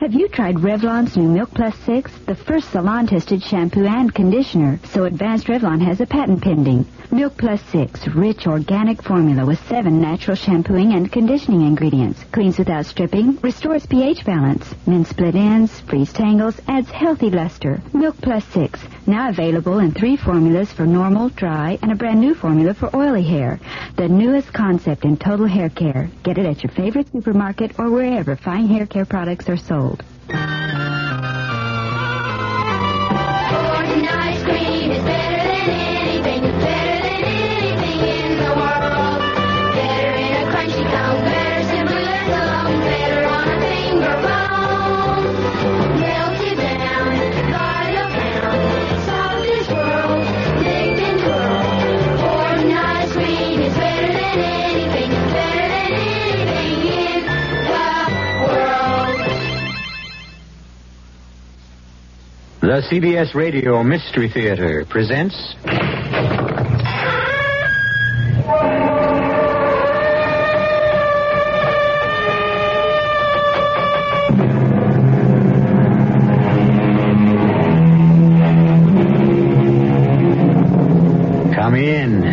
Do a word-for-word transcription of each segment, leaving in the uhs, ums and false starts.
Have you tried Revlon's new Milk Plus six, the first salon-tested shampoo and conditioner? So Advanced Revlon has a patent pending. Milk Plus six, rich organic formula with seven natural shampooing and conditioning ingredients. Cleans without stripping, restores pH balance, mends split ends, frees tangles, adds healthy luster. Milk Plus six, now available in three formulas for normal, dry, and a brand new formula for oily hair. The newest concept in total hair care. Get it at your favorite supermarket or wherever fine hair care products are sold. Gordon ice cream is better than anything, better than anything in the world. Better in a crunchy cone, better simpler so long, better on a finger bone. Melted down by the pound, soft as world, licked and twirled. Gordon ice cream is better than anything, better than anything in the world. The C B S Radio Mystery Theater presents... Come in.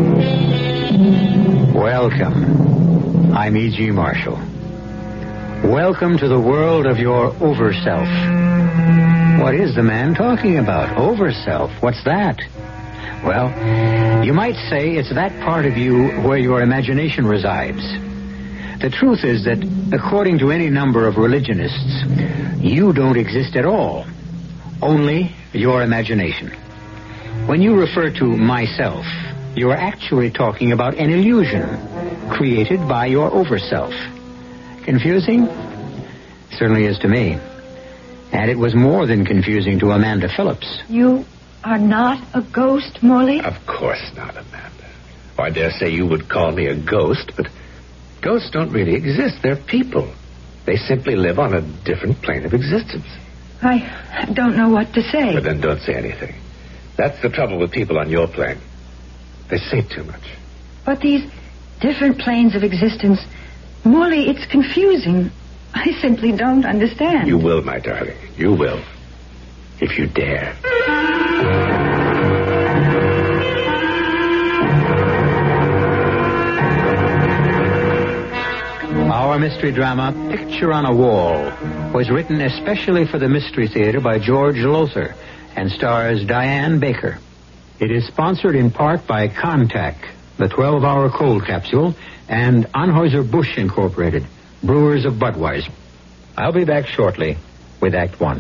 Welcome. I'm E G. Marshall. Welcome to the world of your over-self. What is the man talking about? Over-self. What's that? Well, you might say it's that part of you where your imagination resides. The truth is that, according to any number of religionists, you don't exist at all. Only your imagination. When you refer to myself, you are actually talking about an illusion created by your over-self. Confusing? Certainly is to me. And it was more than confusing to Amanda Phillips. You are not a ghost, Morley? Of course not, Amanda. Oh, I dare say you would call me a ghost, but ghosts don't really exist. They're people. They simply live on a different plane of existence. I don't know what to say. But then don't say anything. That's the trouble with people on your plane. They say too much. But these different planes of existence, Morley, it's confusing. I simply don't understand. You will, my darling. You will. If you dare. Our mystery drama, Picture on a Wall, was written especially for the Mystery Theater by George Lothar and stars Diane Baker. It is sponsored in part by Contac, the twelve-hour cold capsule, and Anheuser-Busch Incorporated, brewers of Budweiser. I'll be back shortly with Act One.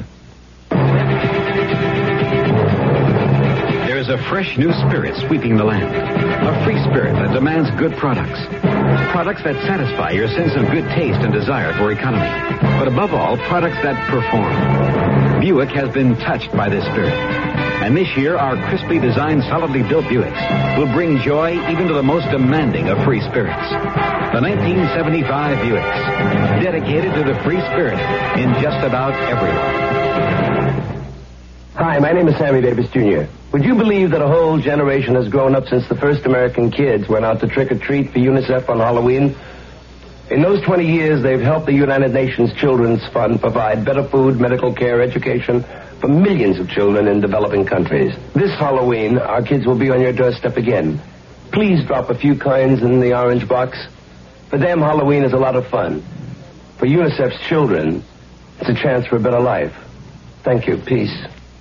There is a fresh new spirit sweeping the land. A free spirit that demands good products. Products that satisfy your sense of good taste and desire for economy. But above all, products that perform. Buick has been touched by this spirit. And this year, our crisply designed, solidly built Buicks will bring joy even to the most demanding of free spirits. The nineteen seventy-five Buicks, dedicated to the free spirit in just about everyone. Hi, my name is Sammy Davis, Junior Would you believe that a whole generation has grown up since the first American kids went out to trick-or-treat for UNICEF on Halloween? In those twenty years, they've helped the United Nations Children's Fund provide better food, medical care, education for millions of children in developing countries. This Halloween, our kids will be on your doorstep again. Please drop a few coins in the orange box. For them, Halloween is a lot of fun. For UNICEF's children, it's a chance for a better life. Thank you. Peace.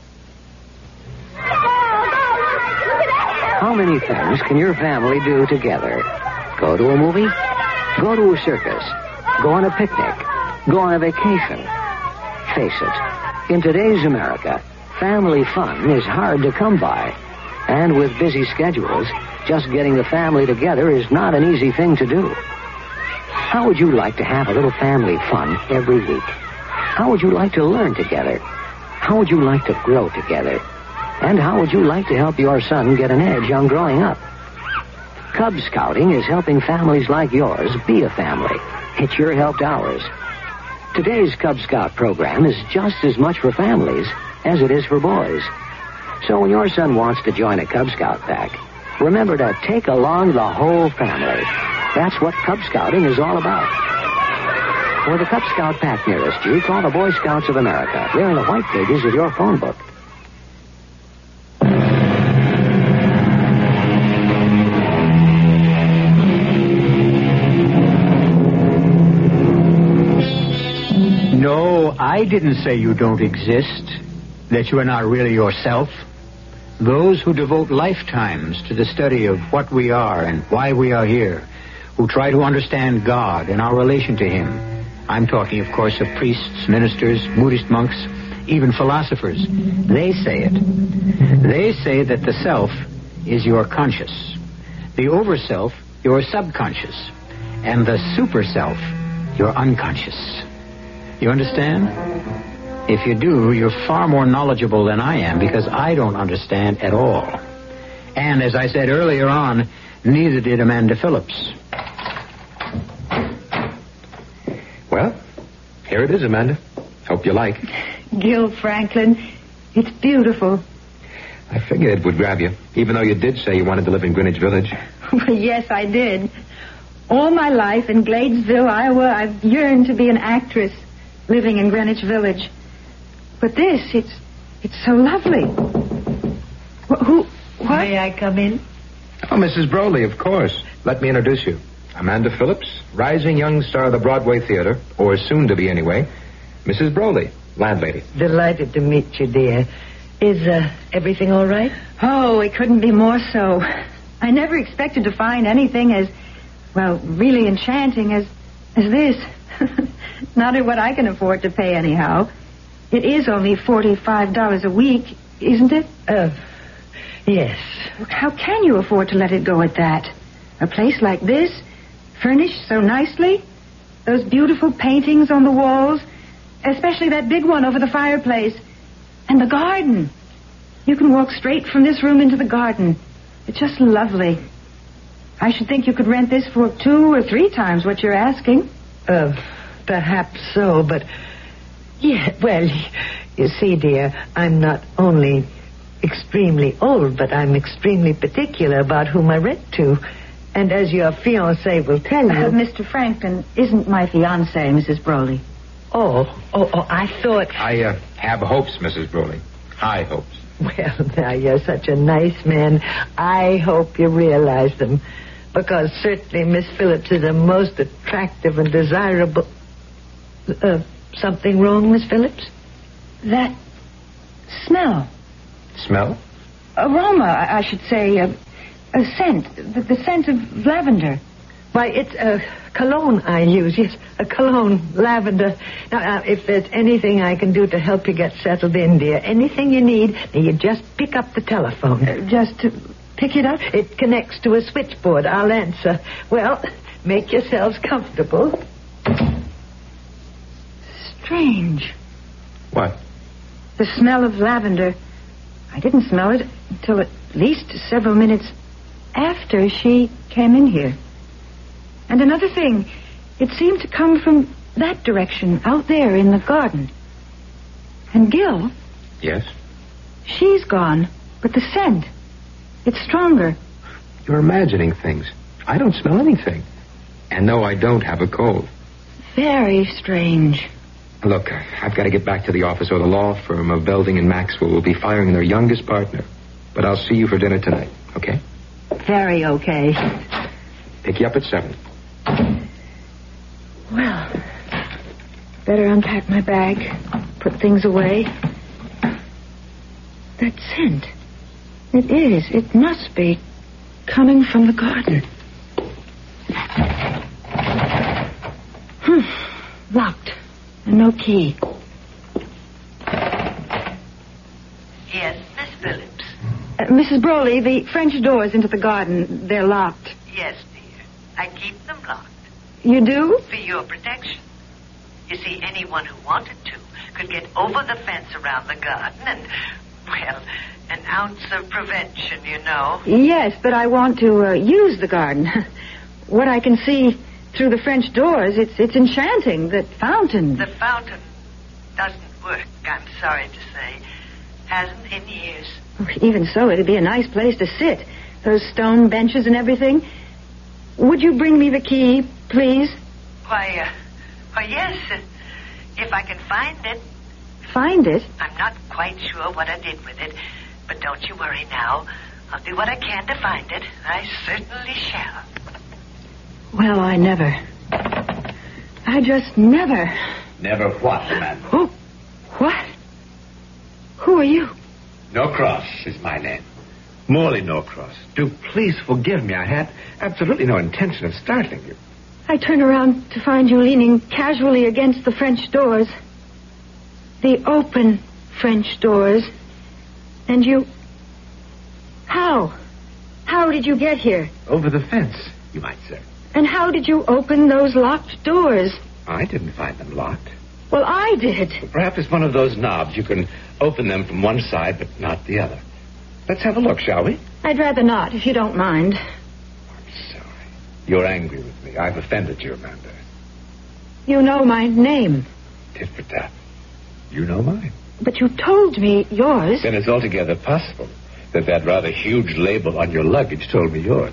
How many things can your family do together? Go to a movie? Go to a circus? Go on a picnic? Go on a vacation? Face it, in today's America, family fun is hard to come by. And with busy schedules, just getting the family together is not an easy thing to do. How would you like to have a little family fun every week? How would you like to learn together? How would you like to grow together? And how would you like to help your son get an edge on growing up? Cub Scouting is helping families like yours be a family. It sure helped ours. Today's Cub Scout program is just as much for families as it is for boys. So when your son wants to join a Cub Scout pack, remember to take along the whole family. That's what Cub Scouting is all about. For the Cub Scout pack nearest you, call the Boy Scouts of America. They're in the white pages of your phone book. No, I didn't say you don't exist, that you are not really yourself. Those who devote lifetimes to the study of what we are and why we are here, who try to understand God and our relation to Him. I'm talking, of course, of priests, ministers, Buddhist monks, even philosophers. They say it. They say that the self is your conscious, the over-self your subconscious, and the super-self your unconscious. You understand? If you do, you're far more knowledgeable than I am, because I don't understand at all. And as I said earlier on, neither did Amanda Phillips. Well, here it is, Amanda. Hope you like. Gil Franklin, it's beautiful. I figured it would grab you, even though you did say you wanted to live in Greenwich Village. Well, yes, I did. All my life in Gladesville, Iowa, I've yearned to be an actress living in Greenwich Village. But this, it's it's so lovely. Wh- who, what? May I come in? Oh, Missus Broley, of course. Let me introduce you. Amanda Phillips, rising young star of the Broadway Theater, or soon to be anyway. Missus Broley, landlady. Delighted to meet you, dear. Is uh, everything all right? Oh, it couldn't be more so. I never expected to find anything as, well, really enchanting as, as this. Not at what I can afford to pay anyhow. It is only forty-five dollars a week, isn't it? Uh, yes. How can you afford to let it go at that? A place like this, furnished so nicely, those beautiful paintings on the walls, especially that big one over the fireplace, and the garden. You can walk straight from this room into the garden. It's just lovely. I should think you could rent this for two or three times what you're asking. Uh, perhaps so, but... Yeah, well, you see, dear, I'm not only extremely old, but I'm extremely particular about whom I rent to. And as your fiancé will tell you... Uh, Mister Franklin isn't my fiancé, Missus Broley. Oh, oh, oh, I thought... I uh, have hopes, Missus Broley. High hopes. Well, now, you're such a nice man. I hope you realize them. Because certainly Miss Phillips is a most attractive and desirable... Uh, something wrong, Miss Phillips? That smell. Smell? Aroma, I I should say. A, a scent. The, the scent of lavender. Why, it's a cologne I use. Yes, a cologne, lavender. Now, uh, if there's anything I can do to help you get settled in, dear, anything you need, now you just pick up the telephone. Uh, just to pick it up? It connects to a switchboard. I'll answer. Well, make yourselves comfortable. Strange. What? The smell of lavender. I didn't smell it until at least several minutes after she came in here. And another thing, it seemed to come from that direction, out there in the garden. And Gil, Yes? she's gone, but the scent, it's stronger. You're imagining things. I don't smell anything. And no, I don't have a cold. Very strange. Look, I've got to get back to the office, or the law firm of Belding and Maxwell will be firing their youngest partner. But I'll see you for dinner tonight, okay? Very okay. Pick you up at seven. Well, better unpack my bag, put things away. That scent. It is. It must be coming from the garden. Hmm. Locked. And no key. Yes, Miss Phillips. Uh, Missus Broley, the French doors into the garden, they're locked. Yes, dear. I keep them locked You do? for your protection. You see, anyone who wanted to could get over the fence around the garden and, well, an ounce of prevention, you know. Yes, but I want to uh, use the garden. What I can see through the French doors, it's it's enchanting. That fountain. The fountain doesn't work, I'm sorry to say. Hasn't in years. Even so, it'd be a nice place to sit. Those stone benches and everything. Would you bring me the key, please? Why, uh, Oh, yes. uh, If I can find it. Find it? I'm not quite sure what I did with it, but don't you worry now. I'll do what I can to find it. I certainly shall. Well, I never. I just never. Never what, Amanda? Who? What? Who are you? Norcross is my name. Morley Norcross. Do please forgive me. I had absolutely no intention of startling you. I turned around to find you leaning casually against the French doors. The open French doors. And you... How? How did you get here? Over the fence, you might say. And how did you open those locked doors? I didn't find them locked. Well, I did. Perhaps it's one of those knobs. You can open them from one side, but not the other. Let's have a look, shall we? I'd rather not, if you don't mind. I'm sorry. You're angry with me. I've offended you, Amanda. You know my name. Tit for tat. You know mine. But you told me yours. Then it's altogether possible that that rather huge label on your luggage told me yours.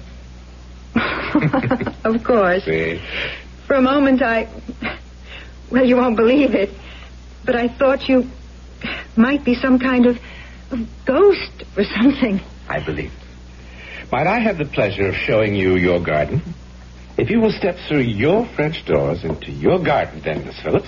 Of course. See? For a moment, I... Well, you won't believe it, but I thought you might be some kind of, of ghost or something. I believe it. Might I have the pleasure of showing you your garden? If you will step through your French doors into your garden, then, Miss Phillips,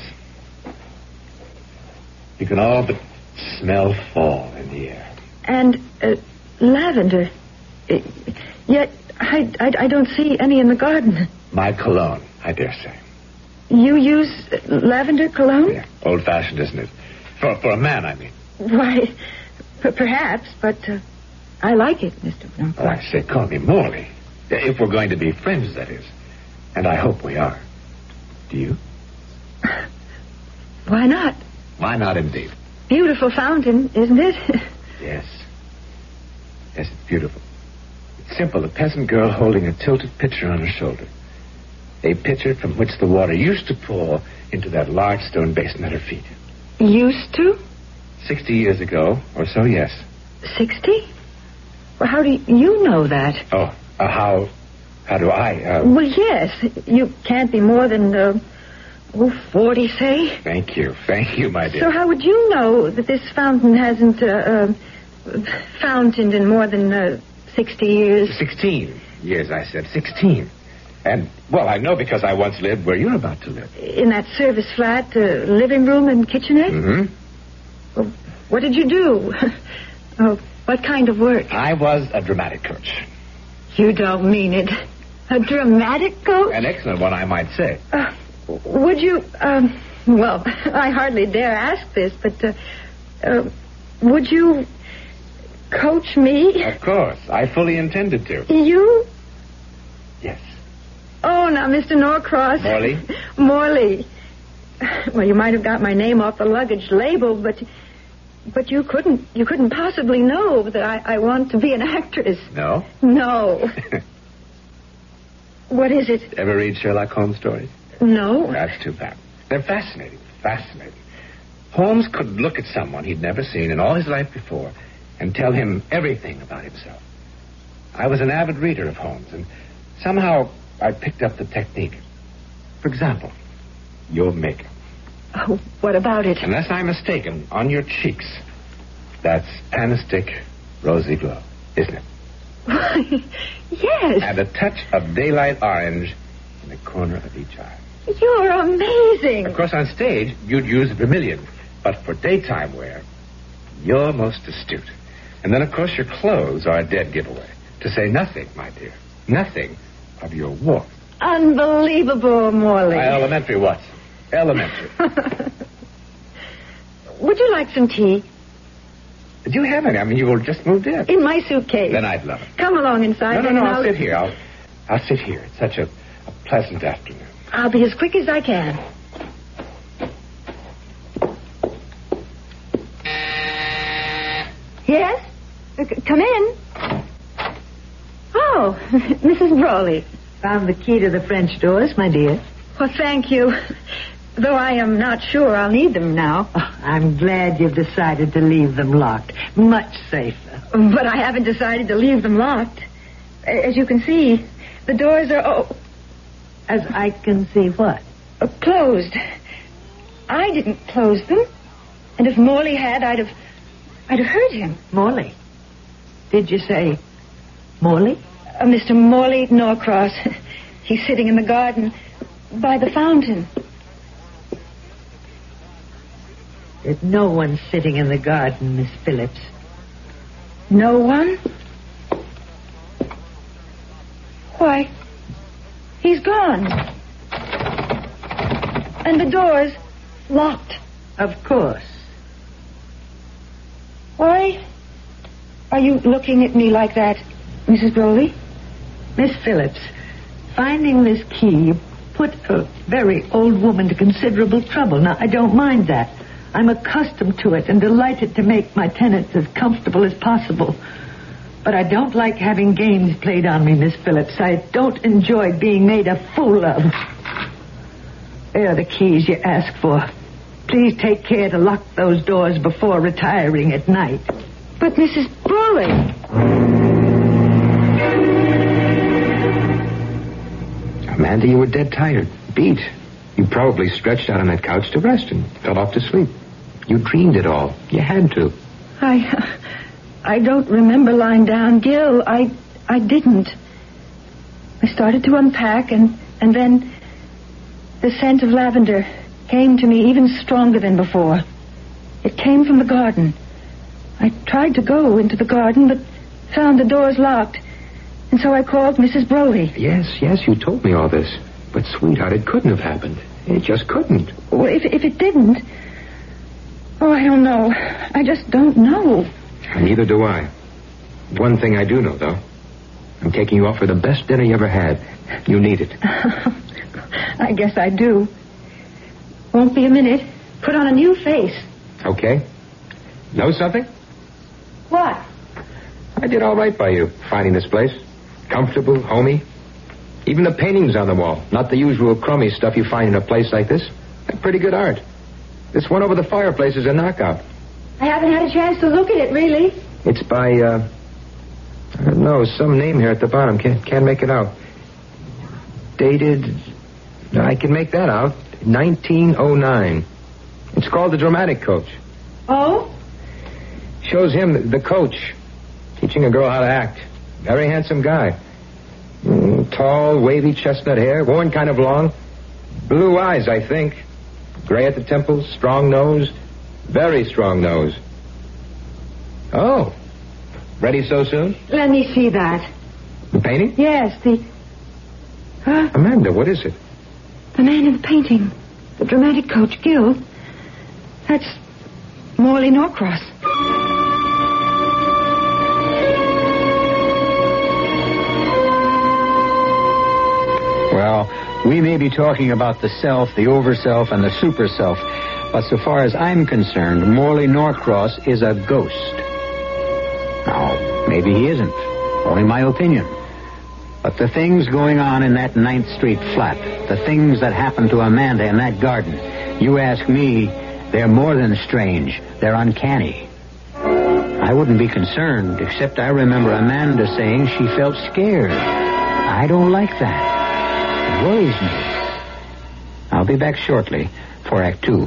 you can all but smell fall in the air. And uh, lavender. Uh, yet I, I, I don't see any in the garden. My cologne, I dare say. You use lavender cologne? Yeah, old-fashioned, isn't it? For for a man, I mean. Why, p- perhaps, but uh, I like it, Mister Brown. Oh, I say, call me Morley. If we're going to be friends, that is. And I hope we are. Do you? Why not? Why not, indeed? Beautiful fountain, isn't it? Yes. Yes, it's beautiful. It's simple. A peasant girl holding a tilted pitcher on her shoulder. A pitcher from which the water used to pour into that large stone basin at her feet. Used to? Sixty years ago, or so, yes. Sixty? Well, how do you know that? Oh, uh, how... How do I, uh... Well, yes. You can't be more than, uh, oh, forty, say. Thank you. Thank you, my dear. So how would you know that this fountain hasn't, uh, uh fountained in more than, uh, sixty years? Sixteen years, I said. Sixteen. And, well, I know because I once lived where you're about to live. In that service flat, uh, living room and kitchenette? Mm-hmm. Well, what did you do? Oh, what kind of work? I was a dramatic coach. You don't mean it. A dramatic coach? An excellent one, I might say. Uh, would you, um, well, I hardly dare ask this, but, uh, uh, would you coach me? Of course. I fully intended to. You? Yes. Oh, now, Mister Norcross. Morley? Morley. Well, you might have got my name off the luggage label, but but you couldn't you couldn't possibly know that I, I want to be an actress. No? No. What is it? Ever read Sherlock Holmes stories? No. That's too bad. They're fascinating. Fascinating. Holmes could look at someone he'd never seen in all his life before and tell him everything about himself. I was an avid reader of Holmes, and somehow I picked up the technique. For example, your makeup. Oh, what about it? Unless I'm mistaken, on your cheeks, that's panistic rosy glow, isn't it? Yes. And a touch of daylight orange in the corner of each eye. You're amazing. Of course, on stage, you'd use vermilion, but for daytime wear, you're most astute. And then, of course, your clothes are a dead giveaway. To say nothing, my dear, nothing of your warmth. Unbelievable, Morley. My elementary what? Elementary. Would you like some tea? Do you have any? I mean, you were just moved in. In my suitcase. Then I'd love it. Come along inside. No, no, and no, I'll, I'll sit here. I'll, I'll sit here. It's such a, a pleasant afternoon. I'll be as quick as I can. Yes? Uh, c- come in. Oh, Missus Brawley. Found the key to the French doors, my dear. Well, thank you. Though I am not sure I'll need them now. Oh, I'm glad you've decided to leave them locked. Much safer. But I haven't decided to leave them locked. As you can see, the doors are... Oh, As I can see what? Uh, closed. I didn't close them. And if Morley had, I'd have... I'd have heard him. Morley? Did you say Morley? Uh, Mister Morley Norcross. He's sitting in the garden by the fountain. There's no one sitting in the garden, Miss Phillips. No one? Why, he's gone. And the door's locked. Of course. Why are you looking at me like that, Missus Broley? Miss Phillips, finding this key put a very old woman to considerable trouble. Now, I don't mind that. I'm accustomed to it and delighted to make my tenants as comfortable as possible. But I don't like having games played on me, Miss Phillips. I don't enjoy being made a fool of. There are the keys you asked for. Please take care to lock those doors before retiring at night. But, Missus Broley... Amanda, you were dead tired, beat. You probably stretched out on that couch to rest and fell off to sleep. You dreamed it all. You had to. I... I don't remember lying down, Gil. I... I didn't. I started to unpack, and, and then the scent of lavender came to me even stronger than before. It came from the garden. I tried to go into the garden, but found the doors locked. And so I called Missus Broley. Yes, yes, you told me all this. But, sweetheart, it couldn't have happened. It just couldn't. Well, if, if it didn't... Oh, I don't know. I just don't know. Neither do I. One thing I do know, though. I'm taking you out for the best dinner you ever had. You need it. I guess I do. Won't be a minute. Put on a new face. Okay. Know something? What? I did all right by you, finding this place. Comfortable, homey. Even the paintings on the wall. Not the usual crummy stuff you find in a place like this. They're pretty good art. This one over the fireplace is a knockout. I haven't had a chance to look at it, really. It's by, uh... I don't know, some name here at the bottom. Can't, can't make it out. Dated... I can make that out. nineteen oh nine. It's called The Dramatic Coach. Oh? Shows him, the coach, teaching a girl how to act. Very handsome guy. Mm, tall, wavy chestnut hair, worn kind of long. Blue eyes, I think. Gray at the temples, strong nose. Very strong nose. Oh. Ready so soon? Let me see that. The painting? Yes, the... Huh? Amanda, what is it? The man in the painting. The dramatic coach, Gil. That's Morley Norcross. Well, we may be talking about the self, the over-self, and the super-self, but so far as I'm concerned, Morley Norcross is a ghost. Now, maybe he isn't. Only my opinion. But the things going on in that Ninth Street flat, the things that happened to Amanda in that garden, you ask me, they're more than strange. They're uncanny. I wouldn't be concerned, except I remember Amanda saying she felt scared. I don't like that. It worries me. I'll be back shortly for Act Two.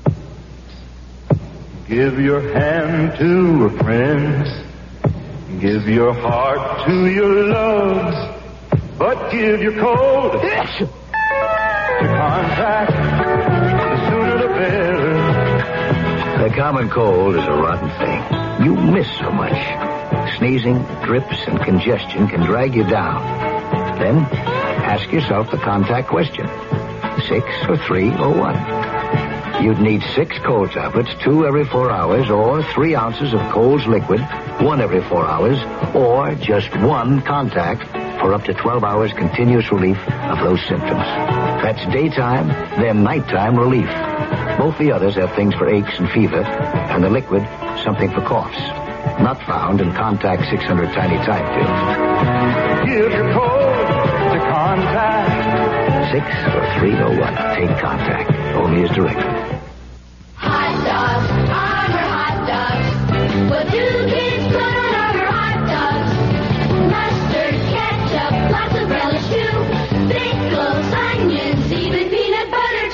Give your hand to a friend. Give your heart to your loves. But give your cold to contact. The sooner the better. The common cold is a rotten thing. You miss so much. Sneezing, drips, and congestion can drag you down. Then, ask yourself the contact question. Six or three or one? You'd need six cold tablets, two every four hours, or three ounces of Cold's liquid, one every four hours, or just one contact for up to twelve hours continuous relief of those symptoms. That's daytime, then nighttime relief. Both the others have things for aches and fever, and the liquid, something for coughs. Not found in Contact six hundred Tiny Time pills. Give your cold to contact. Six or three or one. Take Contact. Only as directed. Hot dogs, Armour hot dogs. What do kids put on Armour hot dogs? Mustard, ketchup, lots of relish too. Pickles, onions, even peanut butter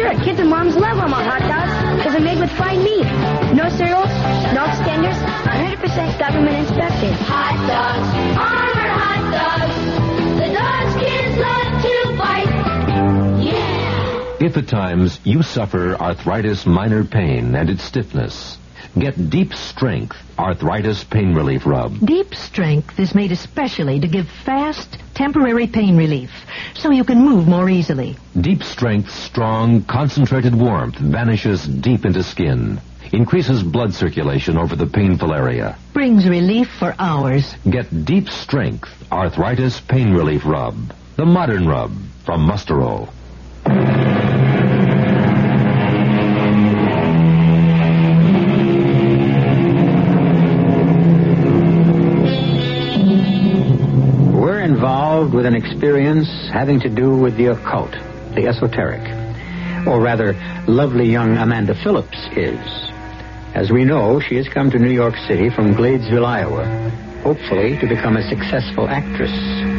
Sure, kids and moms love Armour hot dogs because they're made with fine meat. No cereals, no extenders, one hundred percent government inspected. Hot dogs, Armour hot dogs. The dogs kids love to bite. Yeah. If at times you suffer arthritis minor pain and its stiffness, get Deep Strength Arthritis Pain Relief Rub. Deep Strength is made especially to give fast, temporary pain relief so you can move more easily. Deep Strength's strong, concentrated warmth vanishes deep into skin, increases blood circulation over the painful area. Brings relief for hours. Get Deep Strength Arthritis Pain Relief Rub, the modern rub from Musterol. Involved with an experience having to do with the occult, the esoteric. Or rather, lovely young Amanda Phillips is. As we know, she has come to New York City from Gladesville, Iowa, hopefully to become a successful actress.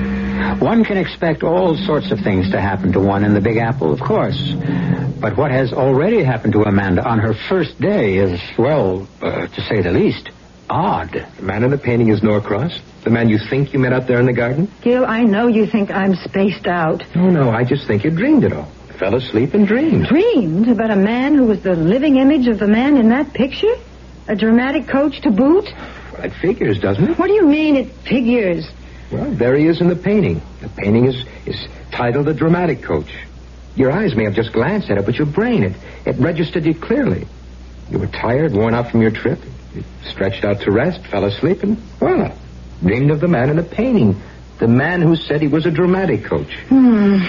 One can expect all sorts of things to happen to one in the Big Apple, of course. But what has already happened to Amanda on her first day is, well, uh, to say the least, odd. The man in the painting is Norcross? The man you think you met out there in the garden? Gil, I know you think I'm spaced out. No, no, I just think you dreamed it all. Fell asleep and dreamed. Dreamed about a man who was the living image of the man in that picture? A dramatic coach to boot? Well, it figures, doesn't it? What do you mean it figures? Well, there he is in the painting. The painting is, is titled A Dramatic Coach. Your eyes may have just glanced at it, but your brain, it, it registered you clearly. You were tired, worn out from your trip. You stretched out to rest, fell asleep, and, voila. Dreamed of the man in the painting. The man who said he was a dramatic coach. Hmm.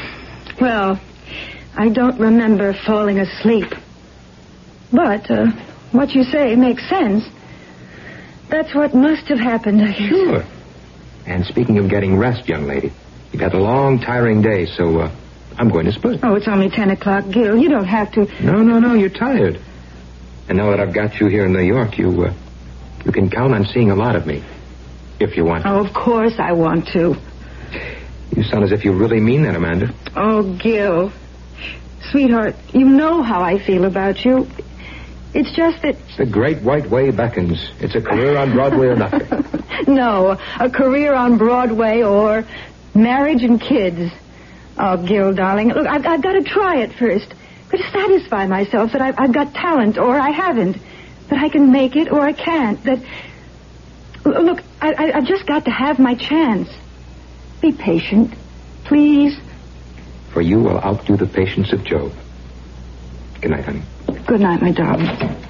Well, I don't remember falling asleep. But, uh, what you say makes sense. That's what must have happened, I guess. Sure. And speaking of getting rest, young lady, you've had a long, tiring day, so, uh, I'm going to split. Oh, it's only ten o'clock, Gil. You don't have to... No, no, no, you're tired. And now that I've got you here in New York, you, uh, you can count on seeing a lot of me. If you want to. Oh, of course I want to. You sound as if you really mean that, Amanda. Oh, Gil. Sweetheart, you know how I feel about you. It's just that... The great white way beckons. It's a career on Broadway or nothing. No, a career on Broadway or marriage and kids. Oh, Gil, darling, look, I've, I've got to try it first. Got to satisfy myself that I've, I've got talent or I haven't. That I can make it or I can't. That... Look, I, I, I've just got to have my chance. Be patient, please. For you will outdo the patience of Job. Good night, honey. Good night, my darling.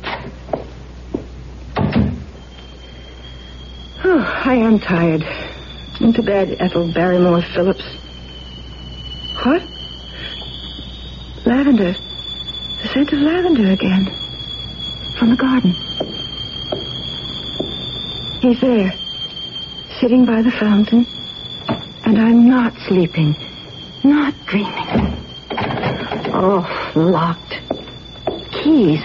Oh, I am tired. Into bed, Ethel Barrymore Phillips. What? Lavender. The scent of lavender again. From the garden. He's there, sitting by the fountain, and I'm not sleeping, not dreaming. Oh, locked. Keys.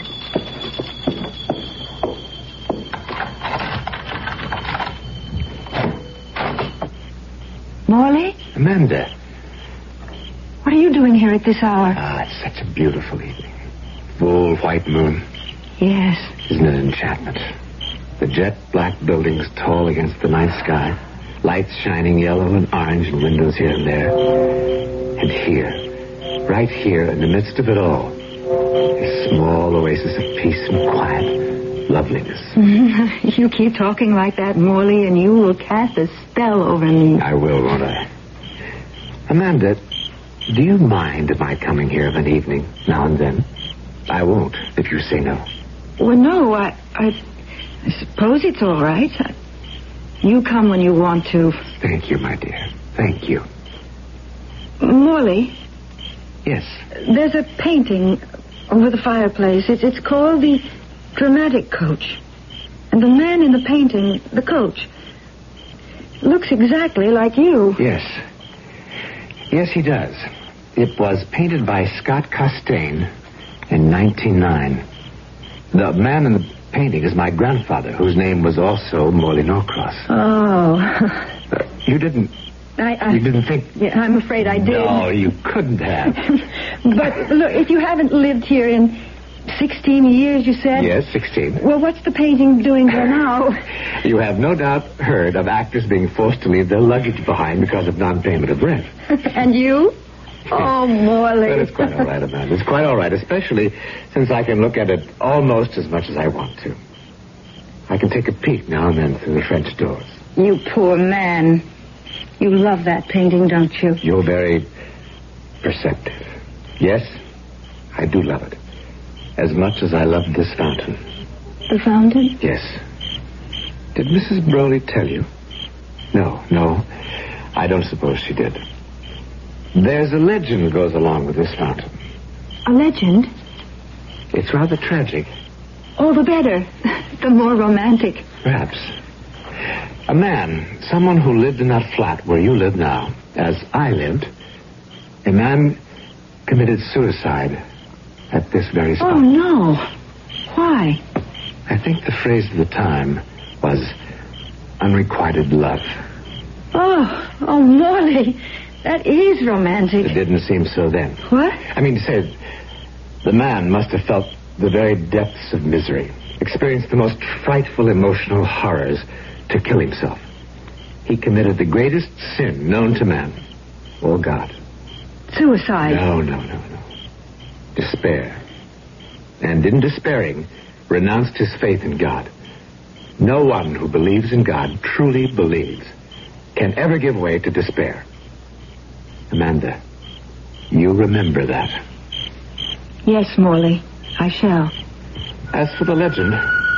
Morley? Amanda. What are you doing here at this hour? Ah, it's such a beautiful evening. Full white moon. Yes. Isn't it an enchantment? The jet black buildings tall against the night sky. Lights shining yellow and orange in windows here and there. And here, right here in the midst of it all, a small oasis of peace and quiet, loveliness. You keep talking like that, Morley, and you will cast a spell over me. I will, won't I? Amanda, do you mind my coming here of an evening, now and then? I won't, if you say no. Well, no, I... I... I suppose it's all right. You come when you want to. Thank you, my dear. Thank you. Morley? Yes? There's a painting over the fireplace. It's, it's called The Dramatic Coach. And the man in the painting, the coach, looks exactly like you. Yes. Yes, he does. It was painted by Scott Costain in nineteen oh nine. The man in the painting is my grandfather, whose name was also Morley Norcross. Oh. uh, you didn't I, I, You didn't think... Yeah, I'm afraid I did. No, you couldn't have. But look, if you haven't lived here in sixteen years, you said? Yes, sixteen. Well, what's the painting doing there now? You have no doubt heard of actors being forced to leave their luggage behind because of non-payment of rent. And you? Oh, Morley. But it's quite all right, Amanda. It's quite all right, especially since I can look at it almost as much as I want to. I can take a peek now and then through the French doors. You poor man. You love that painting, don't you? You're very perceptive. Yes, I do love it. As much as I love this fountain. The fountain? Yes. Did Missus Broley tell you? No, no. I don't suppose she did. There's a legend goes along with this fountain. A legend? It's rather tragic. All the better. The more romantic. Perhaps. A man, someone who lived in that flat where you live now, as I lived, a man committed suicide at this very spot. Oh, no. Why? I think the phrase of the time was unrequited love. Oh, oh, Morley, that is romantic. It didn't seem so then. What? I mean to say, the man must have felt the very depths of misery, experienced the most frightful emotional horrors to kill himself. He committed the greatest sin known to man. Oh, God. Suicide? No, no, no, no. Despair. And in despairing, renounced his faith in God. No one who believes in God, truly believes, can ever give way to despair. Amanda, you remember that. Yes, Morley, I shall. As for the legend,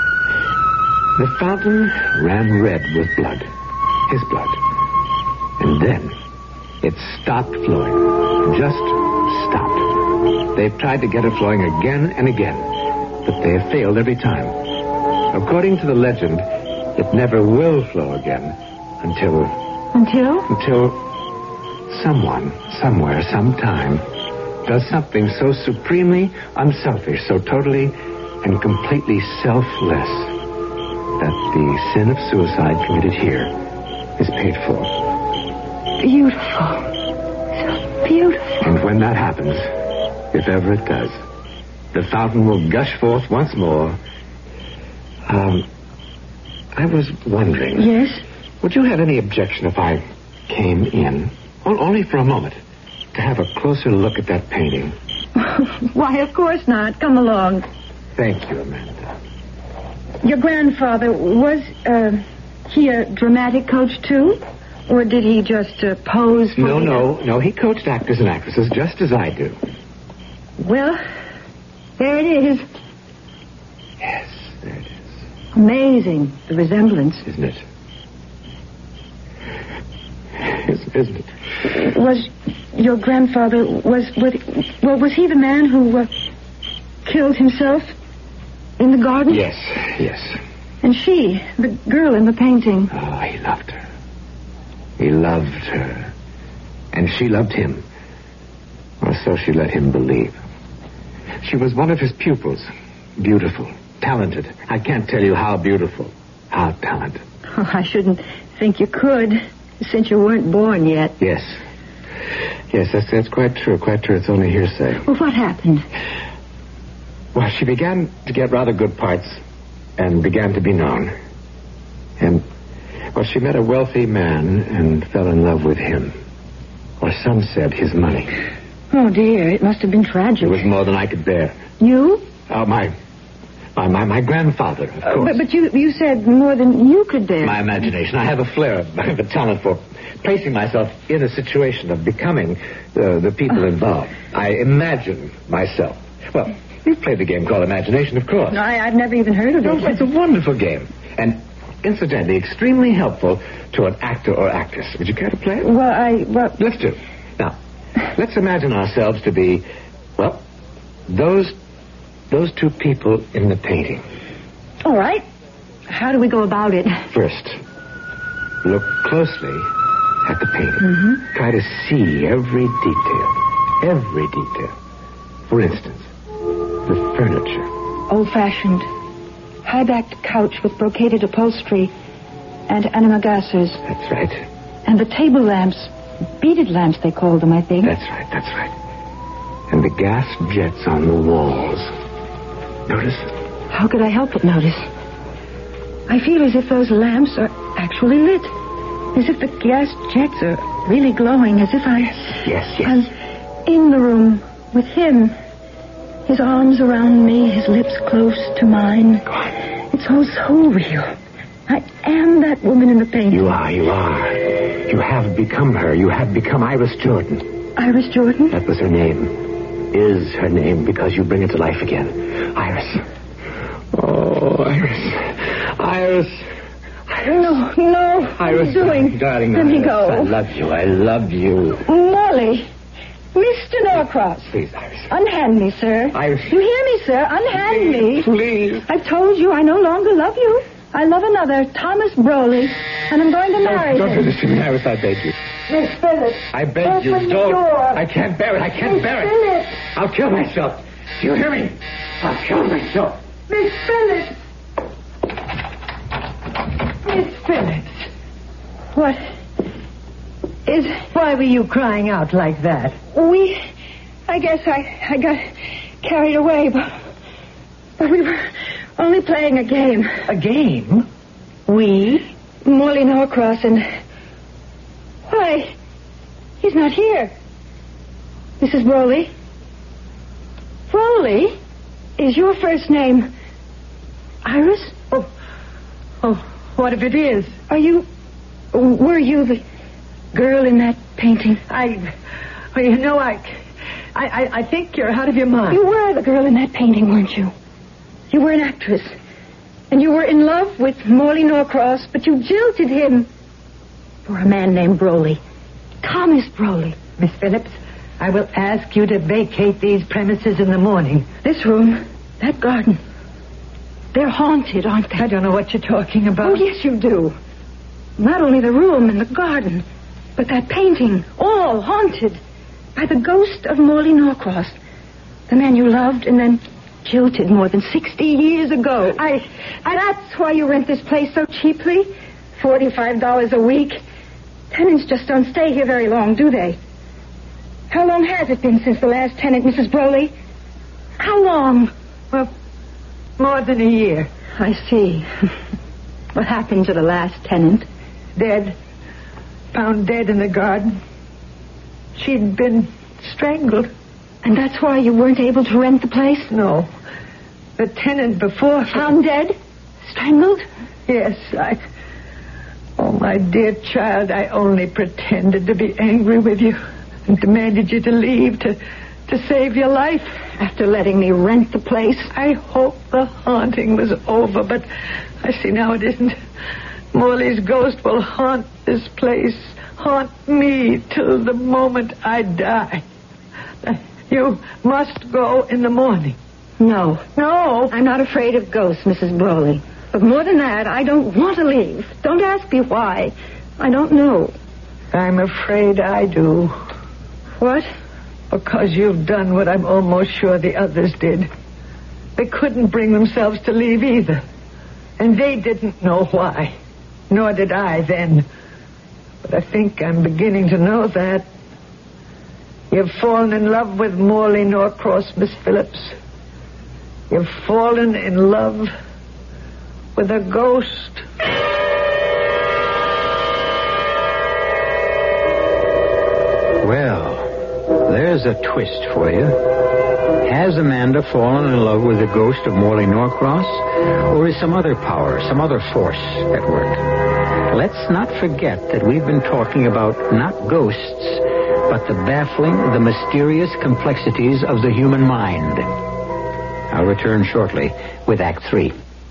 the fountain ran red with blood. His blood. And then it stopped flowing. Just stopped. They've tried to get it flowing again and again, but they have failed every time. According to the legend, it never will flow again until... Until? Until someone, somewhere, sometime, does something so supremely unselfish, so totally and completely selfless, that the sin of suicide committed here is paid for. Beautiful. So beautiful. And when that happens, if ever it does, the fountain will gush forth once more. Um, I was wondering... Yes? Would you have any objection if I came in, well, only for a moment, to have a closer look at that painting? Why, of course not. Come along. Thank you, Amanda. Your grandfather, was uh, he a dramatic coach, too? Or did he just uh, pose for... No, the... no, no. He coached actors and actresses just as I do. Well, there it is. Yes, there it is. Amazing, the resemblance. Isn't it? Isn't, isn't it? Was your grandfather, was, was, well, was he the man who uh, killed himself in the garden? Yes, yes. And she, the girl in the painting. Oh, he loved her. He loved her. And she loved him. Or so she let him believe. She was one of his pupils. Beautiful. Talented. I can't tell you how beautiful. How talented. Oh, I shouldn't think you could, since you weren't born yet. Yes. Yes, that's, that's quite true. Quite true. It's only hearsay. Well, what happened? Well, she began to get rather good parts and began to be known. And, well, she met a wealthy man and fell in love with him. Or some said his money. Oh, dear. It must have been tragic. It was more than I could bear. You? Oh, my... My, my, my grandfather, of Uh, course. but, but you, you said more than you could bear. My imagination. I have a flair. I have a talent for placing myself in a situation of becoming uh, the people involved. I imagine myself. Well, you've played the game called imagination, of course. No, I, I've never even heard of No, it. it's a wonderful game. And incidentally, extremely helpful to an actor or actress. Would you care to play it? Well, I... Well... Let's do. Now, let's imagine ourselves to be, well, those... those two people in the painting. All right. How do we go about it? First, look closely at the painting. Mm-hmm. Try to see every detail. Every detail. For instance, the furniture. Old-fashioned, high-backed couch with brocaded upholstery and antimacassars. That's right. And the table lamps, beaded lamps they called them, I think. That's right, that's right. And the gas jets on the walls. Notice? How could I help but notice? I feel as if those lamps are actually lit. As if the gas jets are really glowing. As if I... Yes, yes. I'm in the room with him. His arms around me, his lips close to mine. It's all so real. I am that woman in the painting. You are, you are. You have become her. You have become Iris Jordan. Iris Jordan? That was her name. Is her name because you bring it to life again. Iris. Oh, Iris. Iris. No, no. What are you doing? Darling, Let me Iris, go. I love you. I love you. Molly. Mister Norcross. Please, Iris. Unhand me, sir. Iris. You hear me, sir? Unhand me. Please. I've told you I no longer love you. I love another, Thomas Broley, and I'm going to marry Don't him. do this to me, Iris, I beg you. Miss Phillips. I beg open you, the don't. door. I can't bear it. I can't Miss bear it. Phillips. I'll kill myself. Do you hear me? I'll kill myself. Miss Phillips. Miss Phillips. What is... Why were you crying out like that? We... I guess I, I got carried away, but... But we were only playing a game. A game? We? Morley Norcross and... Why? He's not here. Missus Broley. Broley? Is your first name Iris? Oh, oh, what if it is? Are you... Were you the girl in that painting? I... Well, you know, I... I, I, I think you're out of your mind. You were the girl in that painting, weren't you? You were an actress. And you were in love with Morley Norcross, but you jilted him for a man named Broley. Thomas Broley. Miss Phillips, I will ask you to vacate these premises in the morning. This room, that garden, they're haunted, aren't they? I don't know what you're talking about. Oh, yes, you do. Not only the room and the garden, but that painting, all haunted by the ghost of Morley Norcross, the man you loved and then jilted more than sixty years ago. I, I, that's why you rent this place so cheaply. Forty-five dollars a week. Tenants just don't stay here very long, do they? How long has it been since the last tenant, Missus Broley? How long? Well, more than a year. I see. What happened to the last tenant? Dead. Found dead in the garden. She'd been strangled. And that's why you weren't able to rent the place? No. The tenant before... Found dead? Strangled? Yes, I... Oh, my dear child, I only pretended to be angry with you and demanded you to leave to, to save your life. After letting me rent the place? I hoped the haunting was over, but I see now it isn't. Morley's ghost will haunt this place, haunt me till the moment I die. You must go in the morning. No. No. I'm not afraid of ghosts, Missus Broley. But more than that, I don't want to leave. Don't ask me why. I don't know. I'm afraid I do. What? Because you've done what I'm almost sure the others did. They couldn't bring themselves to leave either. And they didn't know why. Nor did I then. But I think I'm beginning to know that. You've fallen in love with Morley Norcross, Miss Phillips. You've fallen in love with a ghost. Well, there's a twist for you. Has Amanda fallen in love with the ghost of Morley Norcross? Or is some other power, some other force at work? Let's not forget that we've been talking about not ghosts, but the baffling, the mysterious complexities of the human mind. I'll return shortly with Act Three.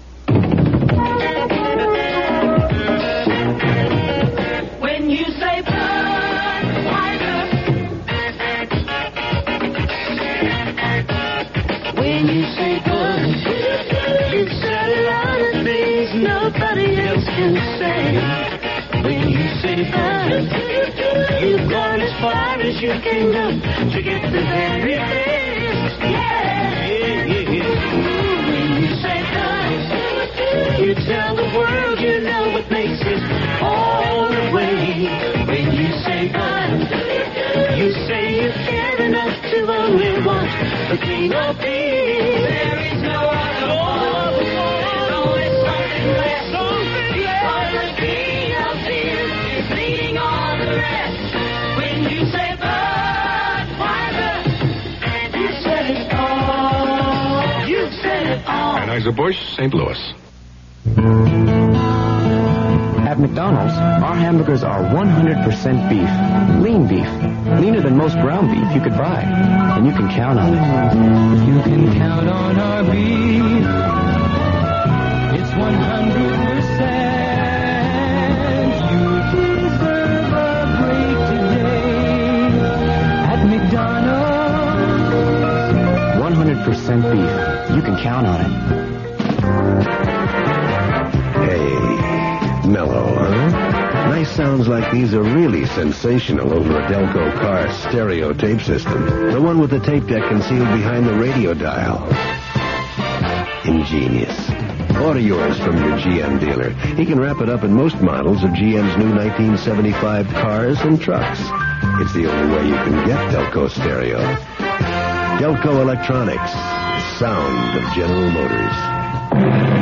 When you say Budweiser, when you say Bud, you've said a lot of things nobody else can say. When you say Bud, you've gone as far as you can go to get the very best. Yeah, yeah, yeah. When you say Bud, you tell the world you know what makes it all the way. The Queen of Peace. There is no other one. There's always something left. Because the Queen of Tears is leading all the rest. When you say Budweiser, you said it all. You said it all. Anheuser-Busch, Saint Louis. At McDonald's, our hamburgers are one hundred percent beef. Lean beef. Leaner than most ground beef you could buy. And you can count on it. You can count on our beef. It's one hundred percent. You deserve a break today. At McDonald's. one hundred percent beef. You can count on it. Mellow, huh? Nice sounds like these are really sensational over a Delco car stereo tape system. The one with the tape deck concealed behind the radio dial. Ingenious. Order yours from your G M dealer. He can wrap it up in most models of G M's new nineteen seventy-five cars and trucks. It's the only way you can get Delco stereo. Delco Electronics. The sound of General Motors.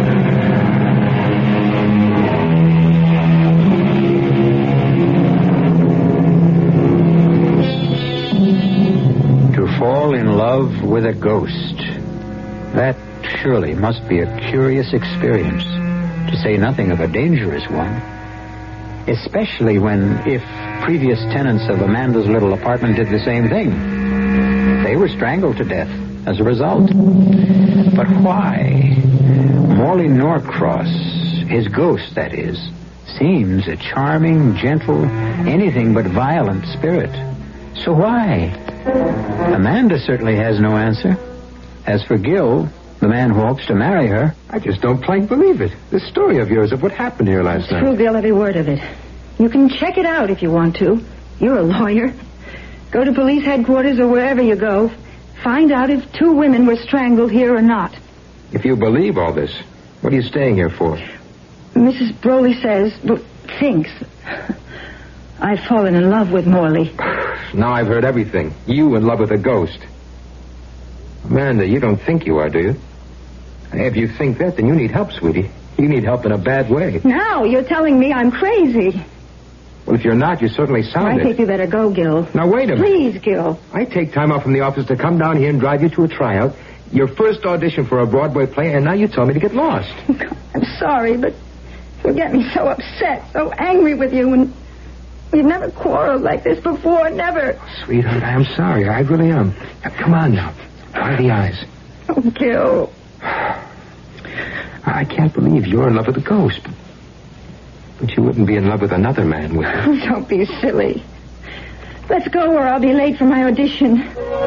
Fall in love with a ghost. That surely must be a curious experience, to say nothing of a dangerous one. Especially when, if previous tenants of Amanda's little apartment did the same thing, they were strangled to death as a result. But why? Morley Norcross, his ghost, that is, seems a charming, gentle, anything but violent spirit. So why? Amanda certainly has no answer. As for Gil, the man who hopes to marry her... I just don't plain believe it. This story of yours of what happened here last night. True, Gil, every word of it. You can check it out if you want to. You're a lawyer. Go to police headquarters or wherever you go. Find out if two women were strangled here or not. If you believe all this, what are you staying here for? Missus Broley says, well, thinks... I've fallen in love with Morley. Now I've heard everything. You in love with a ghost. Amanda, you don't think you are, do you? If you think that, then you need help, sweetie. You need help in a bad way. Now you're telling me I'm crazy. Well, if you're not, you certainly sound I think it. you better go, Gil. Now, wait a minute. Please, Gil. I take time off from the office to come down here and drive you to a tryout, your first audition for a Broadway play, and now you tell me to get lost. I'm sorry, but you get me so upset, so angry with you, and... We've never quarreled like this before, never. Sweetheart, I am sorry. I really am. Now, come on now. Dry the eyes. Oh, Gil. I can't believe you're in love with a ghost. But you wouldn't be in love with another man, would you? Oh, don't be silly. Let's go or I'll be late for my audition.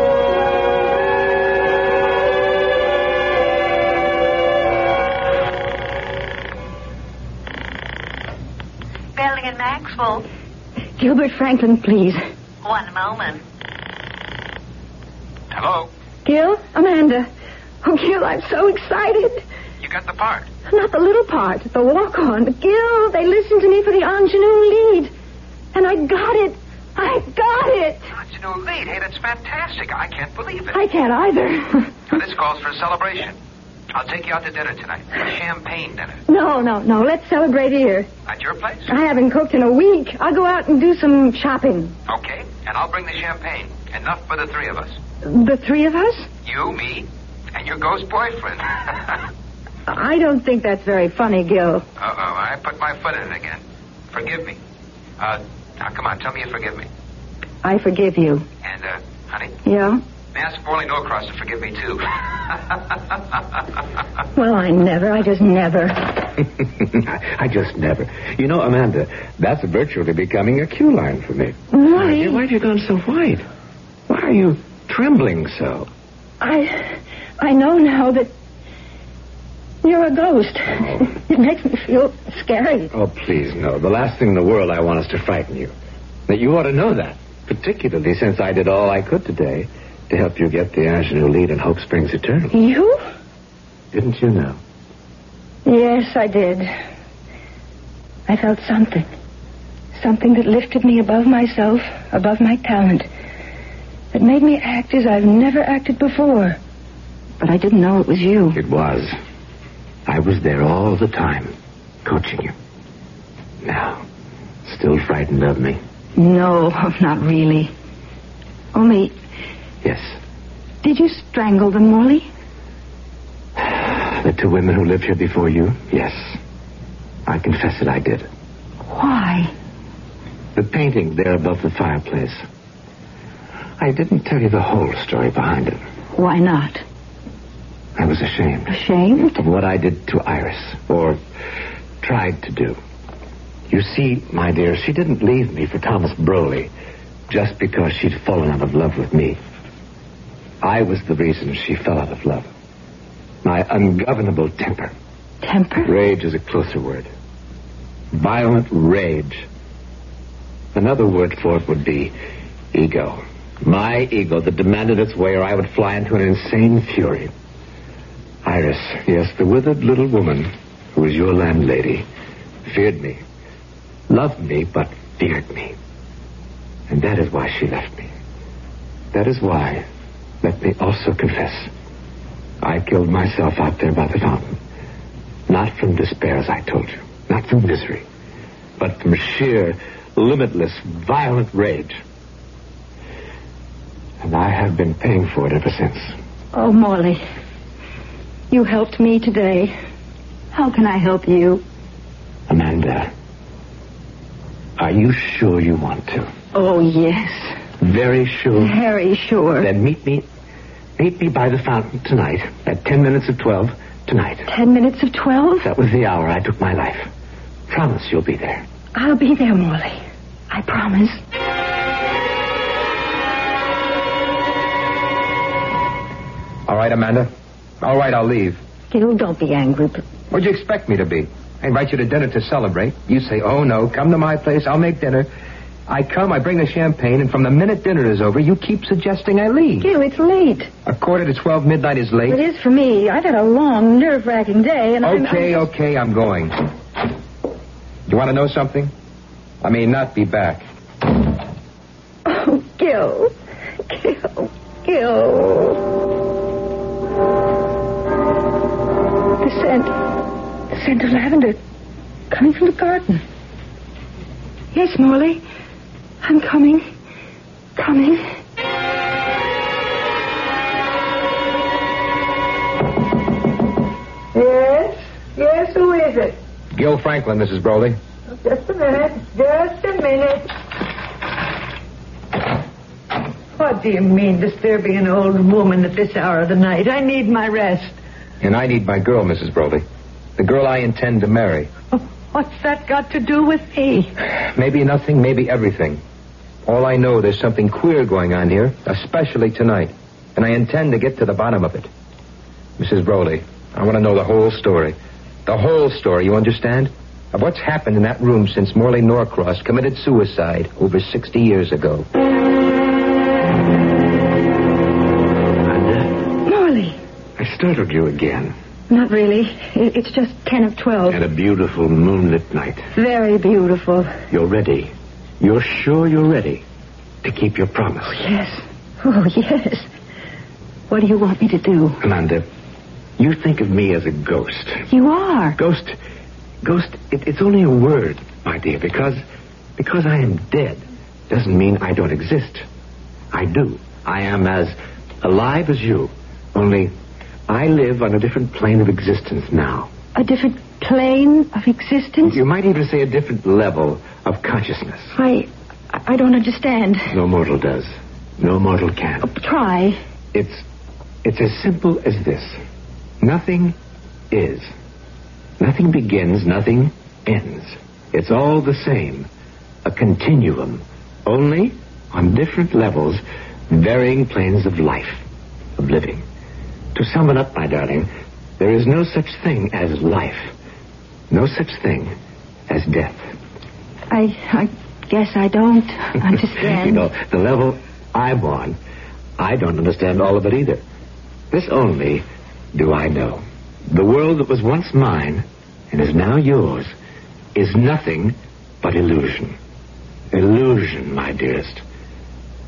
Belling and Maxwell. Gilbert Franklin, please. One moment. Hello? Gil? Amanda. Oh, Gil, I'm so excited. You got the part. Not the little part, the walk-on. Gil, they listened to me for the ingenue lead. And I got it. I got it. Ingenue lead? Hey, that's fantastic. I can't believe it. I can't either. Now, this calls for a celebration. I'll take you out to dinner tonight. A champagne dinner. No, no, no. Let's celebrate here. At your place? I haven't cooked in a week. I'll go out and do some shopping. Okay, and I'll bring the champagne. Enough for the three of us. The three of us? You, me, and your ghost boyfriend. I don't think that's very funny, Gil. Uh-oh, I put my foot in it again. Forgive me. Uh, now, come on, tell me you forgive me. I forgive you. And, uh, honey? Yeah? Ask Morley Norcross to forgive me, too. Well, I never. I just never. I just never. You know, Amanda, that's virtually becoming a cue line for me. Why? Why have you gone so white? Why are you trembling so? I... I know now that you're a ghost. Oh. It makes me feel scary. Oh, please, no. The last thing in the world I want is to frighten you. That you ought to know that, particularly since I did all I could today to help you get the ingenue lead in Hope Springs Eternal. You? Didn't you know? Yes, I did. I felt something. Something that lifted me above myself, above my talent. It made me act as I've never acted before. But I didn't know it was you. It was. I was there all the time, coaching you. Now, still frightened of me? No, not really. Only, Yes. did you strangle them, Morley? The two women who lived here before you? Yes. I confess it, I did. Why? The painting there above the fireplace. I didn't tell you the whole story behind it. Why not? I was ashamed. Ashamed? Of what I did to Iris, or tried to do. You see, my dear, she didn't leave me for Thomas Broley just because she'd fallen out of love with me. I was the reason she fell out of love. My ungovernable temper. Temper? Rage is a closer word. Violent rage. Another word for it would be ego. My ego that demanded its way, or I would fly into an insane fury. Iris, yes, the withered little woman who was your landlady, feared me. Loved me, but feared me. And that is why she left me. That is why, let me also confess, I killed myself out there by the fountain. Not from despair, as I told you. Not from misery. But from sheer, limitless, violent rage. And I have been paying for it ever since. Oh, Morley. You helped me today. How can I help you? Amanda, are you sure you want to? Oh, yes. Very sure? Very sure. Then meet me, meet me by the fountain tonight at ten minutes of twelve tonight. Ten minutes of twelve? That was the hour I took my life. Promise you'll be there. I'll be there, Morley. I promise. All right, Amanda. All right, I'll leave. Gil, don't be angry, but... What'd you expect me to be? I invite you to dinner to celebrate. You say, oh, no, come to my place, I'll make dinner. I come, I bring the champagne, and from the minute dinner is over, you keep suggesting I leave. Gil, it's late. A quarter to twelve midnight is late. It is for me. I've had a long, nerve-wracking day, and I'm... Okay, okay, I'm going. You want to know something? I may not be back. Oh, Gil. Gil. Gil. The scent. The scent of lavender coming from the garden. Yes, Morley. I'm coming. Coming. Yes? Yes, who is it? Gil Franklin, Missus Broley. Just a minute. Just a minute. What do you mean, disturbing an old woman at this hour of the night? I need my rest. And I need my girl, Missus Broley. The girl I intend to marry. What's that got to do with me? Maybe nothing, maybe everything. All I know, there's something queer going on here, especially tonight. And I intend to get to the bottom of it. Missus Broley, I want to know the whole story. The whole story, you understand? Of what's happened in that room since Morley Norcross committed suicide over sixty years ago. Morley. I startled you again. Not really. It- It's just ten of twelve. And a beautiful moonlit night. Very beautiful. You're ready. You're sure you're ready to keep your promise. Oh, yes. Oh, yes. What do you want me to do? Amanda, you think of me as a ghost. You are. Ghost, ghost, it, it's only a word, my dear, because, because I am dead doesn't mean I don't exist. I do. I am as alive as you, only I live on a different plane of existence now. A different plane of existence? You might even say a different level of consciousness. I... I don't understand. No mortal does. No mortal can. Oh, try. It's, it's as simple as this. Nothing is. Nothing begins, nothing ends. It's all the same. A continuum. Only on different levels, varying planes of life, of living. To sum it up, my darling, there is no such thing as life. No such thing as death. I... I guess I don't understand. You know, the level I'm on, I don't understand all of it either. This only do I know. The world that was once mine and is now yours is nothing but illusion. Illusion, my dearest.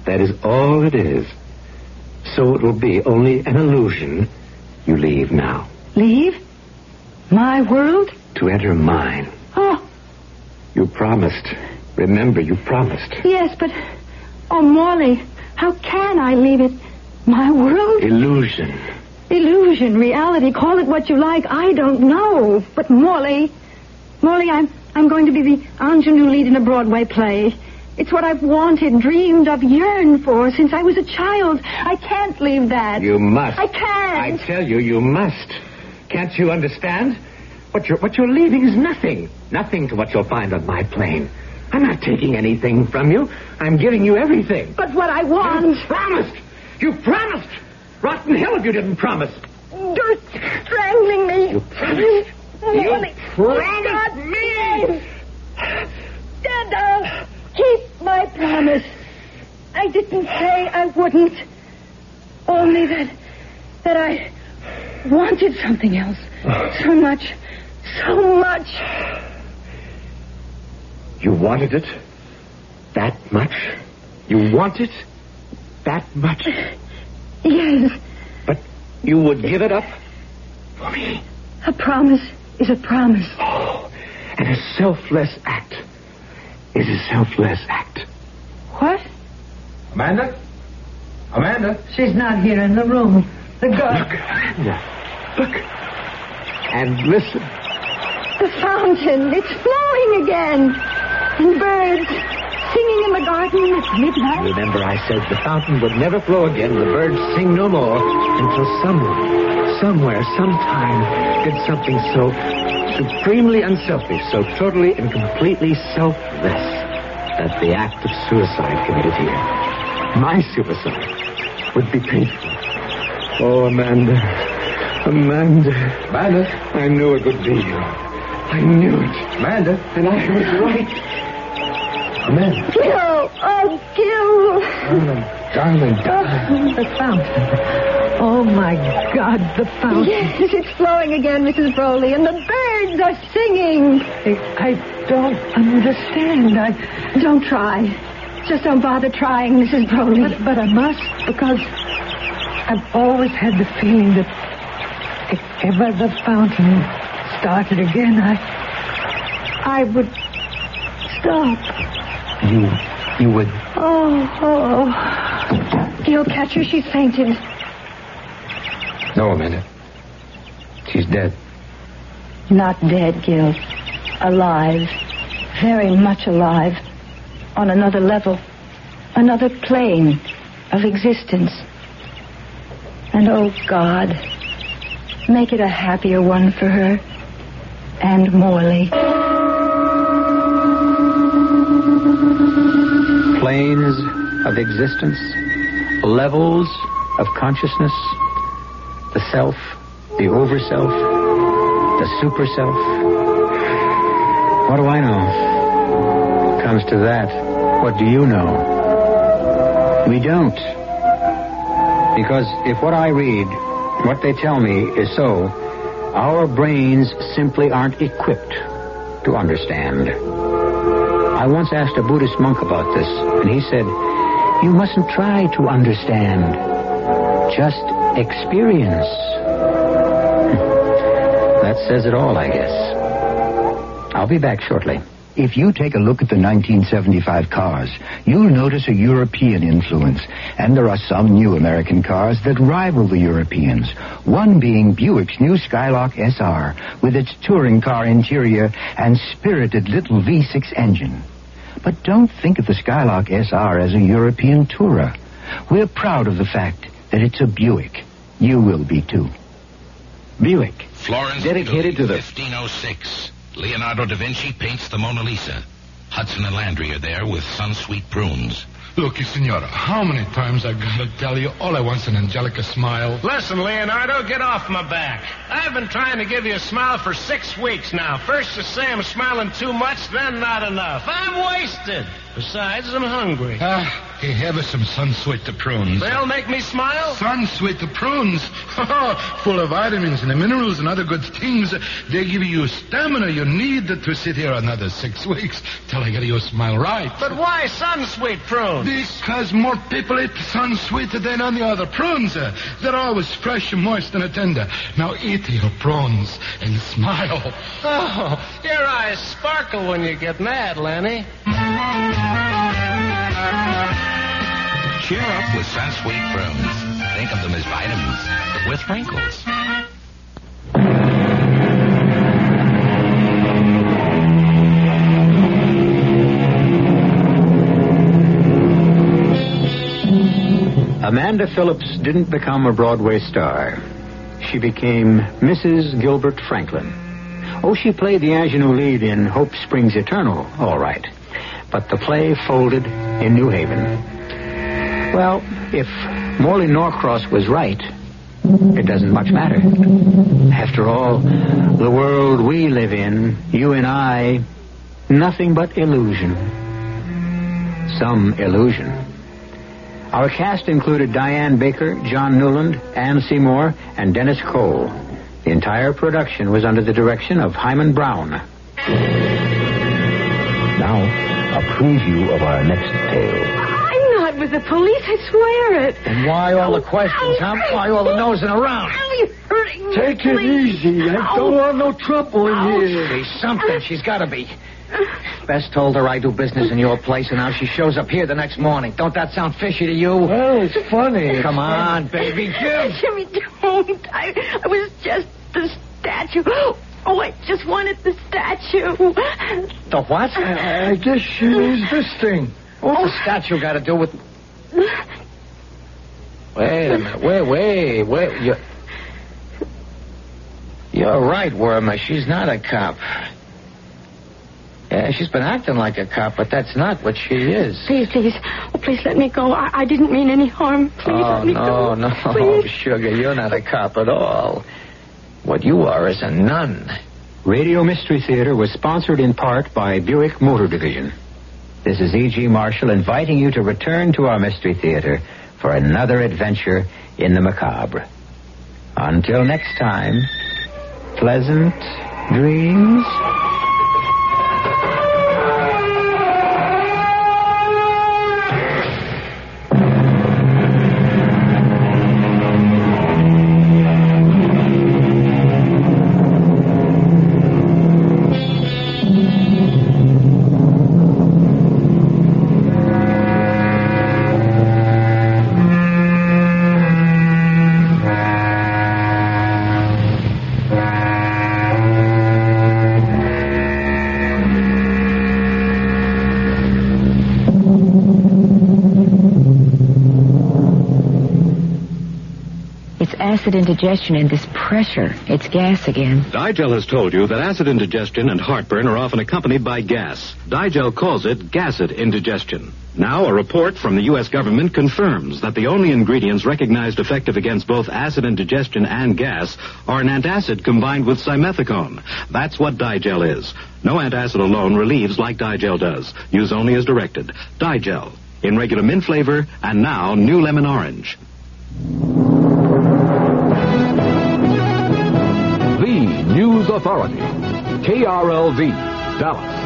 That is all it is. So it will be only an illusion. You leave now. Leave? My world? To enter mine. Oh, You promised. Remember, you promised. yes, but... Oh, Morley, how can I leave it? My world? Illusion. Illusion, reality, call it what you like. I don't know. But Morley... Morley, I'm, I'm going to be the ingenue lead in a Broadway play. It's what I've wanted, dreamed of, yearned for since I was a child. I can't leave that. You must. I can't. I tell you, you must. Can't you understand? What you're, what you're leaving is nothing. Nothing to what you'll find on my plane. I'm not taking anything from you. I'm giving you everything. But what I want... You promised. You promised. Rotten hell if you didn't promise. You're strangling me. You promised. You Morley, promised God, me. Stand up. Keep my promise. I didn't say I wouldn't. Only that... that I wanted something else. So much. So much. You wanted it? That much? You want it? That much? Yes. But you would give it up? For me? A promise is a promise. Oh, and a selfless act is a selfless act. What? Amanda? Amanda? She's not here in the room. The girl. Look, Amanda. Look. And listen. The fountain. It's flowing again. And birds singing in the garden at midnight. Remember I said the fountain would never flow again. The birds sing no more until someone, somewhere, sometime did something so supremely unselfish, so totally and completely selfless that the act of suicide committed here, my suicide, would be painful. Oh, Amanda. Amanda. Amanda? I knew it would be you. I knew it. Amanda? And I was right. Amanda. Gil! Oh, Gil! Darling, darling, darling. The fountain. Oh, my God, the fountain. Yes, it's flowing again, Missus Broley, and the birds are singing. I, I don't understand. I Don't try. Just don't bother trying, Missus Broley. But, but I must, because I've always had the feeling that if ever the fountain started again, I I would stop. You, you would... Oh, oh. Gil, catch her. She's fainted. No, Amanda. She's dead. Not dead, Gil. Alive. Very much alive. On another level. Another plane of existence. And oh, God, make it a happier one for her. And Morley. Planes of existence, levels of consciousness, the self, the over-self, the super-self. What do I know? Comes to that, what do you know? We don't. Because if what I read, what they tell me is so, our brains simply aren't equipped to understand. I once asked a Buddhist monk about this, and he said, you mustn't try to understand. Just experience. That says it all, I guess. I'll be back shortly. If you take a look at the nineteen seventy-five cars, you'll notice a European influence. And there are some new American cars that rival the Europeans. One being Buick's new Skylark S R, with its touring car interior and spirited little V six engine. But don't think of the Skylark S R as a European tourer. We're proud of the fact that it's a Buick. You will be, too. Buick. Florence, dedicated to the fifteen oh six. Leonardo da Vinci paints the Mona Lisa. Hudson and Landry are there with sun-sweet prunes. Look, Senora, how many times I gotta tell you all I want's an Angelica smile? Listen, Leonardo, get off my back. I've been trying to give you a smile for six weeks now. First you say I'm smiling too much, then not enough. I'm wasted. Besides, I'm hungry. Ah, hey, have us some sun-sweet prunes. They'll make me smile? Sun-sweet prunes. Full of vitamins and minerals and other good things. They give you stamina you need to sit here another six weeks till I get your smile right. But why sun-sweet prunes? Because more people eat sun-sweet than any other prunes. Uh, They're always fresh and moist and tender. Now eat your prunes and smile. Oh, your eyes sparkle when you get mad, Lanny. Cheer up with Sun-Sweet Prunes. Think of them as vitamins with wrinkles. Amanda Phillips didn't become a Broadway star. She became Missus Gilbert Franklin. Oh, she played the ingenue lead in Hope Springs Eternal, all right. But the play folded in New Haven. Well, if Morley Norcross was right, it doesn't much matter. After all, the world we live in, you and I, nothing but illusion. Some illusion. Our cast included Diane Baker, John Newland, Ann Seymour, and Dennis Cole. The entire production was under the direction of Hyman Brown. Now, a preview of our next tale. I'm not with the police, I swear it. And why all the questions, huh? Why all the nosing around? Ow, you're hurting me. Take it please. easy. I Ow. don't want no trouble in Ouch. here. She's something. She's got to be. Bess told her I do business in your place, and now she shows up here the next morning. Don't that sound fishy to you? Well, it's funny. Come on, baby, give. Jimmy, don't. I, I was just the statue. Oh, I just wanted the statue. The what? I, I guess she needs this thing. What's the statue got to do with... Wait a minute. Wait, wait, wait. You're, You're right, Wormer. She's not a cop. Yeah, she's been acting like a cop, but that's not what she is. Please, please. Oh, please let me go. I, I didn't mean any harm. Please oh, let me no, go. no, Please. sugar, you're not a cop at all. What you are is a nun. Radio Mystery Theater was sponsored in part by Buick Motor Division. This is E G. Marshall inviting you to return to our Mystery Theater for another adventure in the macabre. Until next time, pleasant dreams. Acid indigestion and this pressure. It's gas again. Digel has told you that acid indigestion and heartburn are often accompanied by gas. Digel calls it gasid indigestion. Now, a report from the U S government confirms that the only ingredients recognized effective against both acid indigestion and gas are an antacid combined with simethicone. That's what Digel is. No antacid alone relieves like Digel does. Use only as directed. Digel, in regular mint flavor, and now new lemon orange. The News Authority, K R L V, Dallas.